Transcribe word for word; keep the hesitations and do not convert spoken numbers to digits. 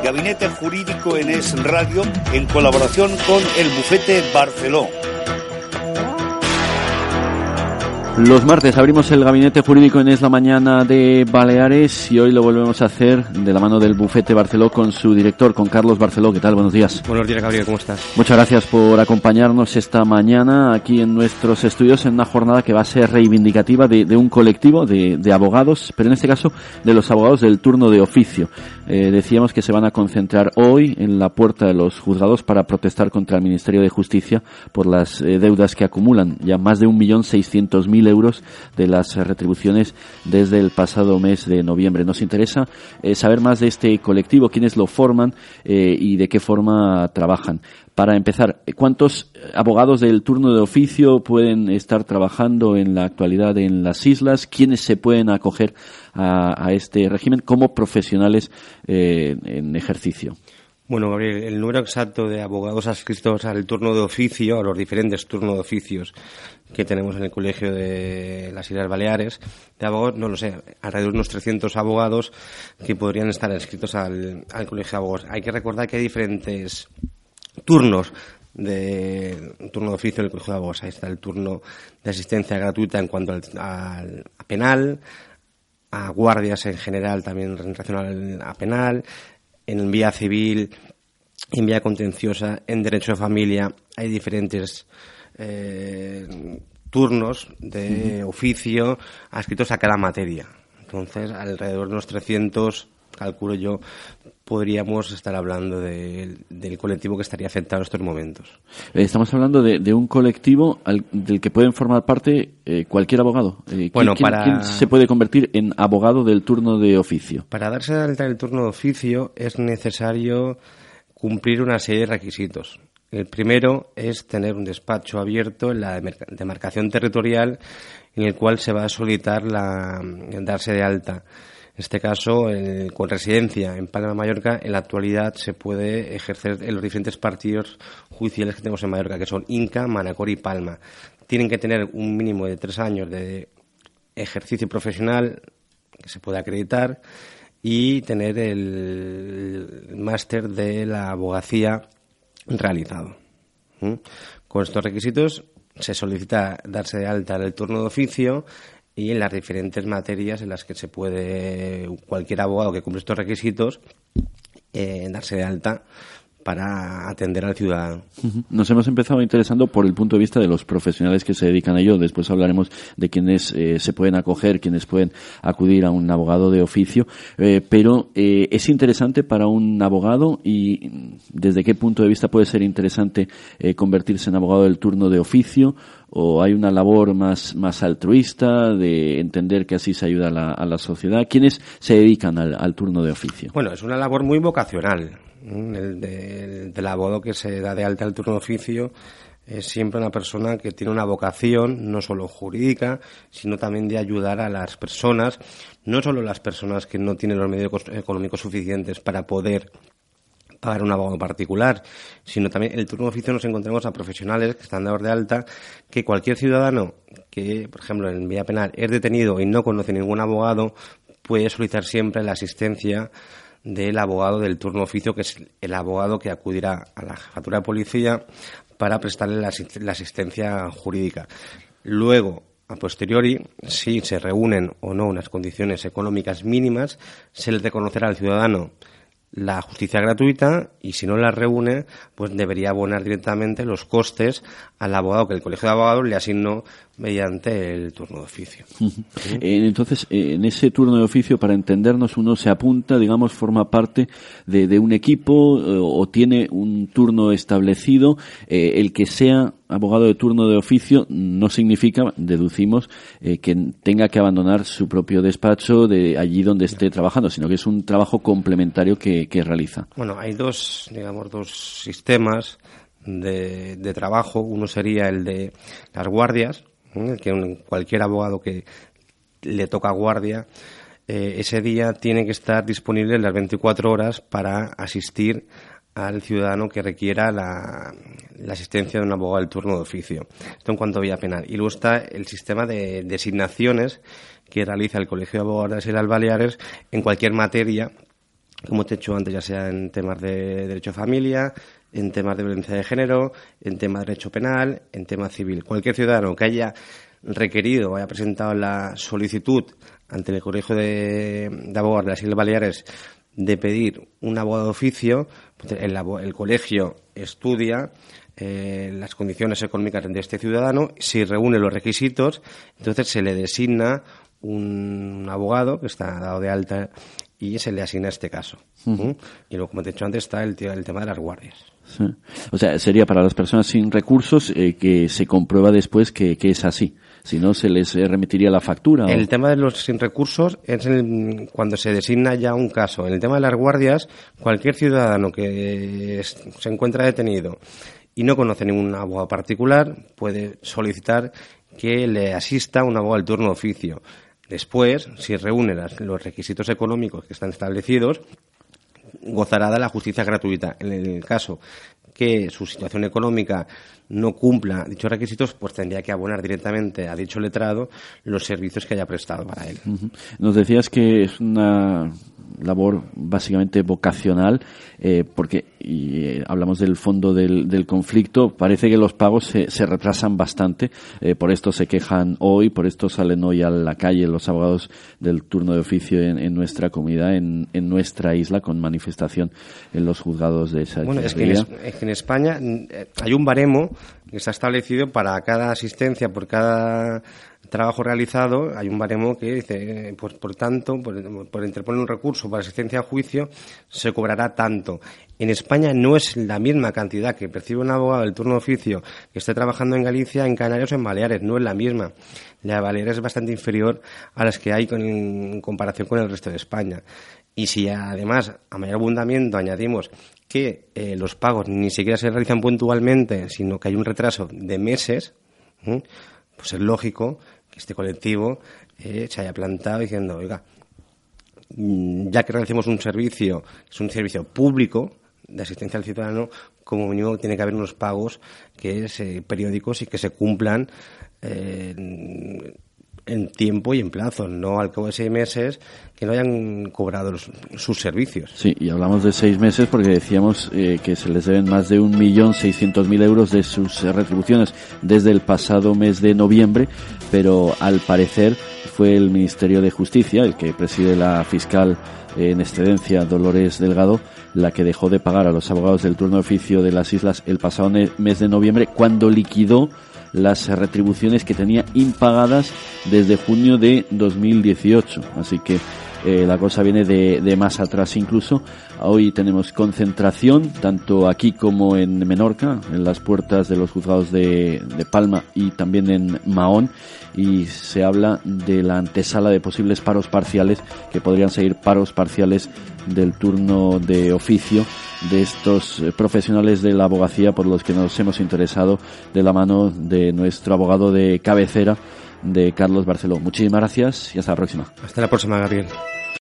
Gabinete Jurídico en Es Radio, en colaboración con el Bufete Barceló. Los martes abrimos el Gabinete Jurídico en Es la Mañana de Baleares y hoy lo volvemos a hacer de la mano del Bufete Barceló con su director, con Carlos Barceló. ¿Qué tal? Buenos días. Buenos días, Gabriel. ¿Cómo estás? Muchas gracias por acompañarnos esta mañana aquí en nuestros estudios en una jornada que va a ser reivindicativa de, de un colectivo de, de abogados, pero en este caso de los abogados del turno de oficio. Eh, decíamos que se van a concentrar hoy en la puerta de los juzgados para protestar contra el Ministerio de Justicia por las eh, deudas que acumulan, ya más de un millón seiscientos mil euros de las retribuciones desde el pasado mes de noviembre. Nos interesa eh, saber más de este colectivo, quiénes lo forman eh, y de qué forma trabajan. Para empezar, ¿cuántos abogados del turno de oficio pueden estar trabajando en la actualidad en las islas? ¿Quiénes se pueden acoger a, a este régimen como profesionales eh, en ejercicio? Bueno, Gabriel, el número exacto de abogados adscritos al turno de oficio, a los diferentes turnos de oficios que tenemos en el Colegio de las Islas Baleares, de abogados, no lo sé, alrededor de unos trescientos abogados que podrían estar adscritos al, al Colegio de Abogados. Hay que recordar que hay diferentes turnos de turno de oficio en el Colegio de Abogados. Ahí está el turno de asistencia gratuita en cuanto al, al a penal, a guardias en general también en relación al, a penal, en vía civil, en vía contenciosa, en derecho de familia. Hay diferentes eh, turnos de oficio adscritos a cada materia. Entonces, alrededor de unos trescientos, calculo yo, podríamos estar hablando de, del colectivo que estaría afectado en estos momentos. Estamos hablando de, de un colectivo al, del que pueden formar parte eh, cualquier abogado. Eh, bueno, ¿quién, para... ¿Quién se puede convertir en abogado del turno de oficio? Para darse de alta en el turno de oficio es necesario cumplir una serie de requisitos. El primero es tener un despacho abierto en la demarcación territorial en el cual se va a solicitar la, darse de alta. En este caso, el, con residencia en Palma de Mallorca, en la actualidad se puede ejercer en los diferentes partidos judiciales que tenemos en Mallorca, que son Inca, Manacor y Palma. Tienen que tener un mínimo de tres años de ejercicio profesional que se pueda acreditar y tener el máster de la abogacía realizado. ¿Mm? Con estos requisitos se solicita darse de alta en el turno de oficio y en las diferentes materias en las que se puede cualquier abogado que cumple estos requisitos eh, darse de alta para atender al ciudadano. Nos hemos empezado interesando por el punto de vista de los profesionales que se dedican a ello. Después hablaremos de quienes eh, se pueden acoger, quienes pueden acudir a un abogado de oficio. Eh, pero eh, es interesante para un abogado y ¿desde qué punto de vista puede ser interesante eh, convertirse en abogado del turno de oficio? ¿O hay una labor más, más altruista de entender que así se ayuda a la, a la sociedad? ¿Quiénes se dedican al, al turno de oficio? Bueno, es una labor muy vocacional. El, de, el del abogado que se da de alta al turno de oficio es siempre una persona que tiene una vocación no solo jurídica, sino también de ayudar a las personas, no solo las personas que no tienen los medios económicos suficientes para poder pagar un abogado particular, sino también en el turno de oficio nos encontramos a profesionales que están dados de alta, que cualquier ciudadano que, por ejemplo, en vía penal es detenido y no conoce ningún abogado, puede solicitar siempre la asistencia del abogado del turno de oficio, que es el abogado que acudirá a la jefatura de policía para prestarle la, la asistencia jurídica. Luego, a posteriori, si se reúnen o no unas condiciones económicas mínimas, se le reconocerá al ciudadano la justicia gratuita y si no la reúne, pues debería abonar directamente los costes al abogado que el Colegio de Abogados le asignó mediante el turno de oficio. Uh-huh. ¿Sí? Entonces, en ese turno de oficio, para entendernos, uno se apunta, digamos, forma parte de, de un equipo eh, o tiene un turno establecido. Eh, el que sea abogado de turno de oficio no significa, deducimos, eh, que tenga que abandonar su propio despacho de allí donde esté trabajando, sino que es un trabajo complementario que, que realiza. Bueno, hay dos, digamos, dos sistemas de, de trabajo. Uno sería el de las guardias, ¿eh? que un, cualquier abogado que le toca guardia, eh, ese día tiene que estar disponible las veinticuatro horas para asistir al ciudadano que requiera la, la asistencia de un abogado del turno de oficio. Esto en cuanto a vía penal. Y luego está el sistema de designaciones que realiza el Colegio de Abogados de las Islas Baleares en cualquier materia como te he dicho antes, ya sea en temas de derecho a familia, en temas de violencia de género, en temas de derecho penal, en temas civil. Cualquier ciudadano que haya requerido o haya presentado la solicitud ante el Colegio de, de Abogados de las Islas Baleares de pedir un abogado de oficio, el, el colegio estudia eh, las condiciones económicas de este ciudadano, si reúne los requisitos, entonces se le designa un abogado que está dado de alta y se le asigna este caso. Uh-huh. Y luego, como te he dicho antes, está el, el tema de las guardias. Sí. O sea, sería para las personas sin recursos eh, que se comprueba después que, que es así. Si no, se les remitiría la factura. El ¿o? tema de los sin recursos es el, cuando se designa ya un caso. En el tema de las guardias, cualquier ciudadano que es, se encuentra detenido y no conoce ningún abogado particular puede solicitar que le asista un abogado del turno de oficio. Después, si reúne las, los requisitos económicos que están establecidos, gozará de la justicia gratuita. En el caso que su situación económica no cumpla dichos requisitos, pues tendría que abonar directamente a dicho letrado los servicios que haya prestado para él. Uh-huh. Nos decías que es una labor básicamente vocacional, eh, porque y, eh, hablamos del fondo del, del conflicto. Parece que los pagos se, se retrasan bastante, eh, por esto se quejan hoy, por esto salen hoy a la calle los abogados del turno de oficio en, en nuestra comunidad, en, en nuestra isla, con manifestación en los juzgados de esa Bueno, es que, en, es que en España hay un baremo que está establecido para cada asistencia, por cada trabajo realizado, hay un baremo que dice, pues por tanto, por, por interponer un recurso para asistencia a juicio, se cobrará tanto. En España no es la misma cantidad que percibe un abogado del turno de oficio que esté trabajando en Galicia, en Canarias o en Baleares, no es la misma. La de Baleares es bastante inferior a las que hay con, en comparación con el resto de España. Y si además, a mayor abundamiento, añadimos que eh, los pagos ni siquiera se realizan puntualmente, sino que hay un retraso de meses, ¿eh? pues es lógico que este colectivo eh, se haya plantado diciendo, oiga, ya que realicemos un servicio, es un servicio público de asistencia al ciudadano, como mínimo tiene que haber unos pagos que es, eh, periódicos y que se cumplan eh, en, en tiempo y en plazo, no al cabo de seis meses que no hayan cobrado los, sus servicios. Sí, y hablamos de seis meses porque decíamos eh, que se les deben más de un millón seiscientos mil euros de sus eh, retribuciones desde el pasado mes de noviembre, pero al parecer fue el Ministerio de Justicia, el que preside la fiscal eh, en excedencia Dolores Delgado, la que dejó de pagar a los abogados del turno de oficio de las islas el pasado ne- mes de noviembre, cuando liquidó las retribuciones que tenía impagadas desde junio de dos mil dieciocho. Así que eh, la cosa viene de, de más atrás incluso. Hoy tenemos concentración, tanto aquí como en Menorca, en las puertas de los juzgados de, de Palma y también en Mahón, y se habla de la antesala de posibles paros parciales, que podrían seguir paros parciales del turno de oficio de estos profesionales de la abogacía por los que nos hemos interesado de la mano de nuestro abogado de cabecera, de Carlos Barceló. Muchísimas gracias y hasta la próxima. Hasta la próxima, Gabriel.